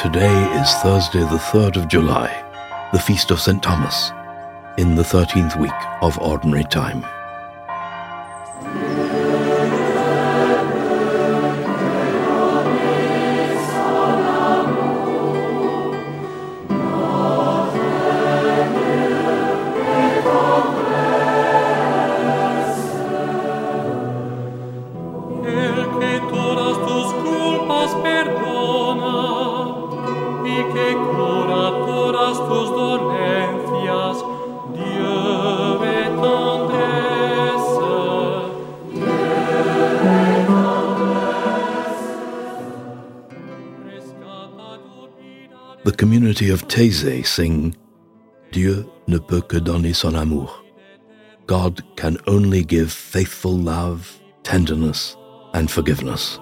Today is Thursday the 3rd of July, the feast of St. Thomas, in the 13th week of Ordinary Time. The community of Taizé sing, Dieu ne peut que donner son amour. God can only give faithful love, tenderness, and forgiveness.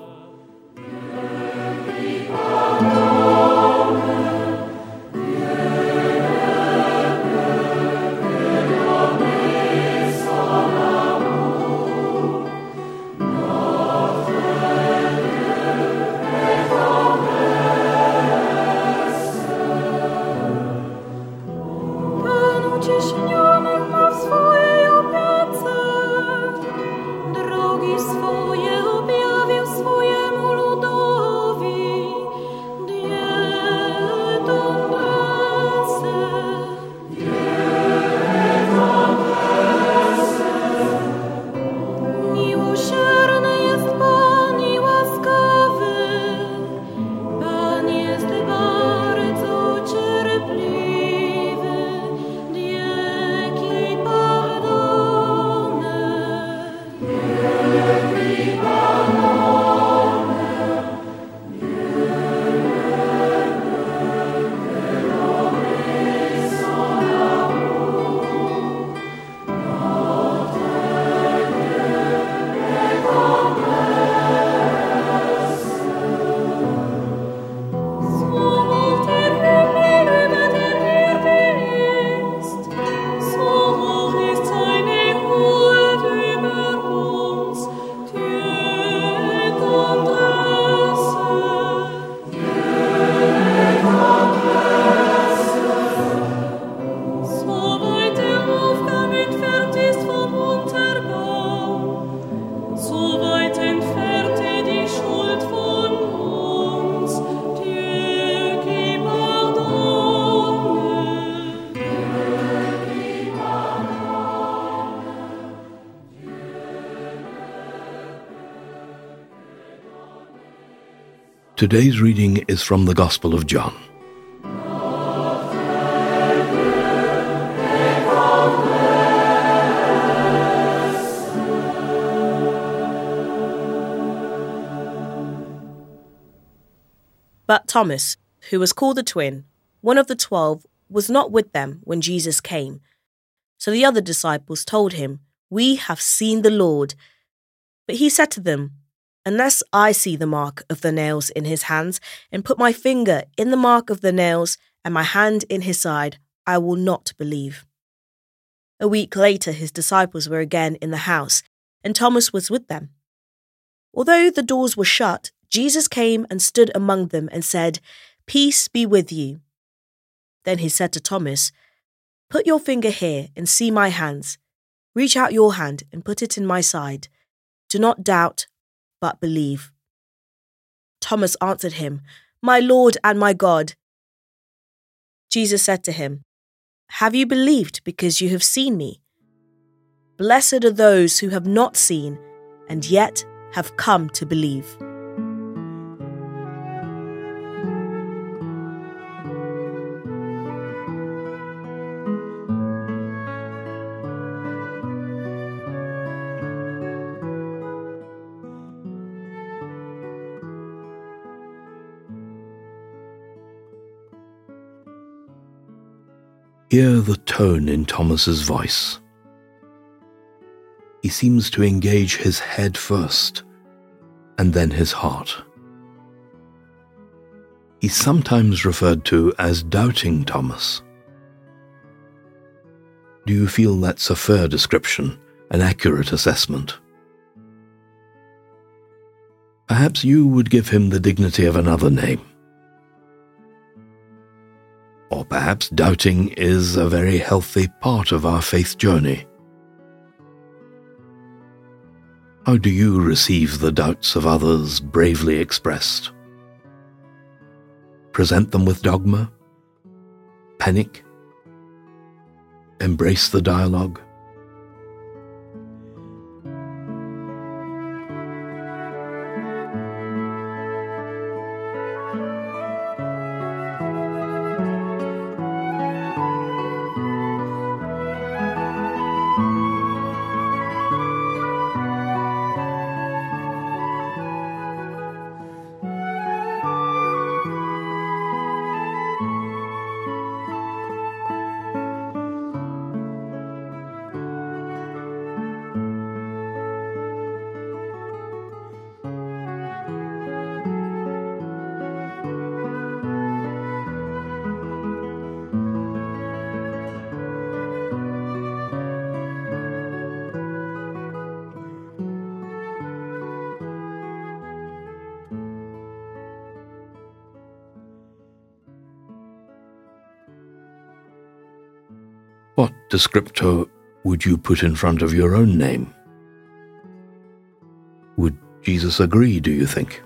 Today's reading is from the Gospel of John. But Thomas, who was called the twin, one of the 12, was not with them when Jesus came. So the other disciples told him, "We have seen the Lord." But he said to them, "Unless I see the mark of the nails in his hands, and put my finger in the mark of the nails, and my hand in his side, I will not believe." A week later, his disciples were again in the house, and Thomas was with them. Although the doors were shut, Jesus came and stood among them and said, "Peace be with you." Then he said to Thomas, "Put your finger here and see my hands. Reach out your hand and put it in my side. Do not doubt, but believe." Thomas answered him, "My Lord and my God." Jesus said to him, "Have you believed because you have seen me? Blessed are those who have not seen and yet have come to believe." Hear the tone in Thomas's voice. He seems to engage his head first, and then his heart. He's sometimes referred to as Doubting Thomas. Do you feel that's a fair description, an accurate assessment? Perhaps you would give him the dignity of another name. Perhaps doubting is a very healthy part of our faith journey. How do you receive the doubts of others bravely expressed? Present them with dogma? Panic? Embrace the dialogue? What descriptor would you put in front of your own name? Would Jesus agree, do you think?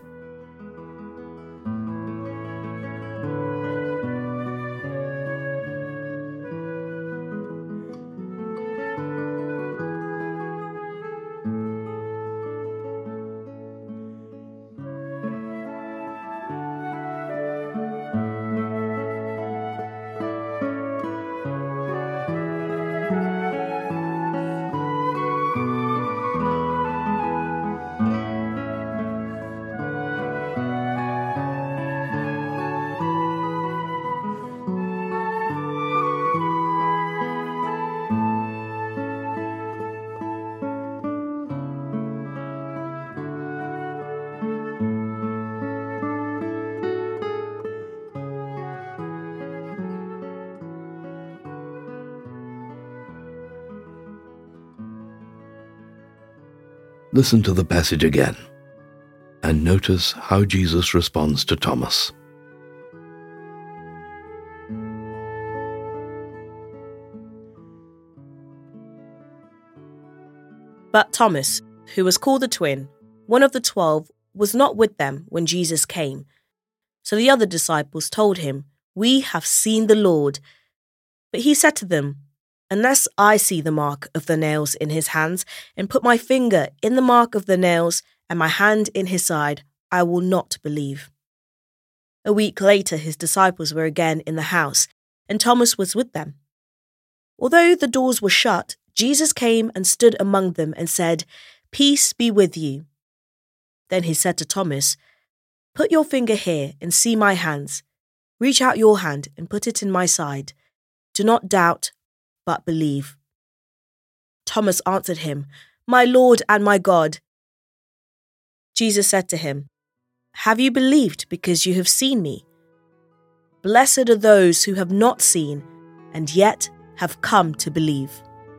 Listen to the passage again, and notice how Jesus responds to Thomas. But Thomas, who was called the twin, one of the 12, was not with them when Jesus came. So the other disciples told him, "We have seen the Lord." But he said to them, "Unless I see the mark of the nails in his hands, and put my finger in the mark of the nails, and my hand in his side, I will not believe." A week later, his disciples were again in the house, and Thomas was with them. Although the doors were shut, Jesus came and stood among them and said, "Peace be with you." Then he said to Thomas, "Put your finger here and see my hands. Reach out your hand and put it in my side. Do not doubt, but believe." Thomas answered him, "My Lord and my God." Jesus said to him, "Have you believed because you have seen me? Blessed are those who have not seen and yet have come to believe."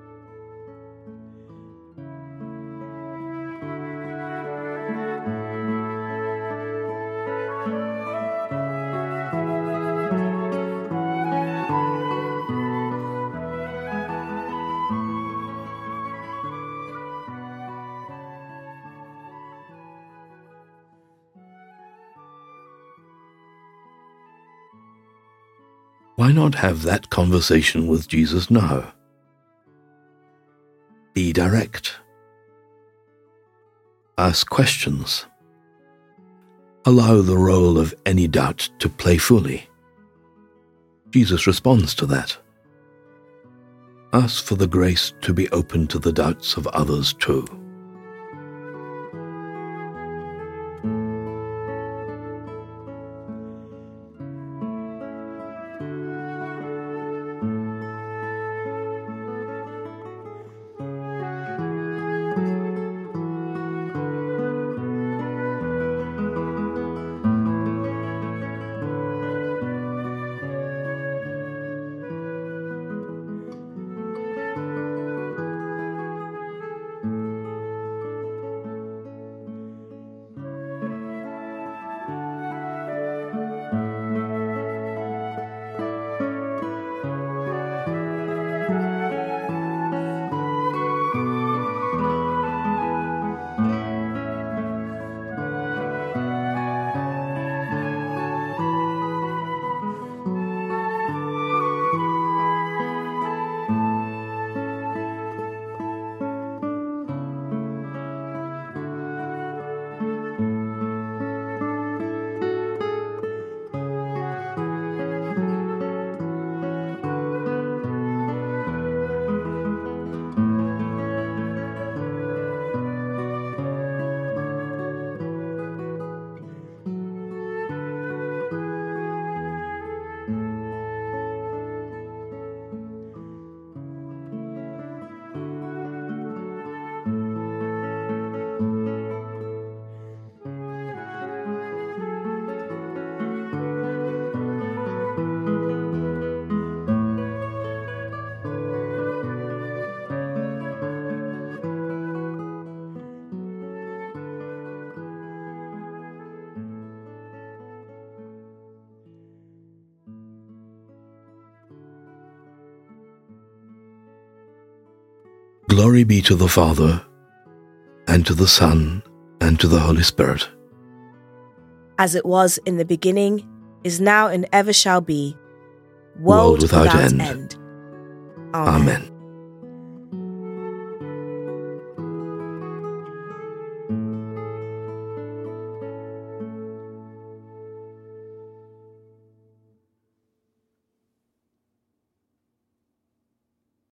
Why not have that conversation with Jesus now? Be direct. Ask questions. Allow the role of any doubt to play fully. Jesus responds to that. Ask for the grace to be open to the doubts of others too. Glory be to the Father, and to the Son, and to the Holy Spirit. As it was in the beginning, is now, and ever shall be, world without end. Amen. Amen.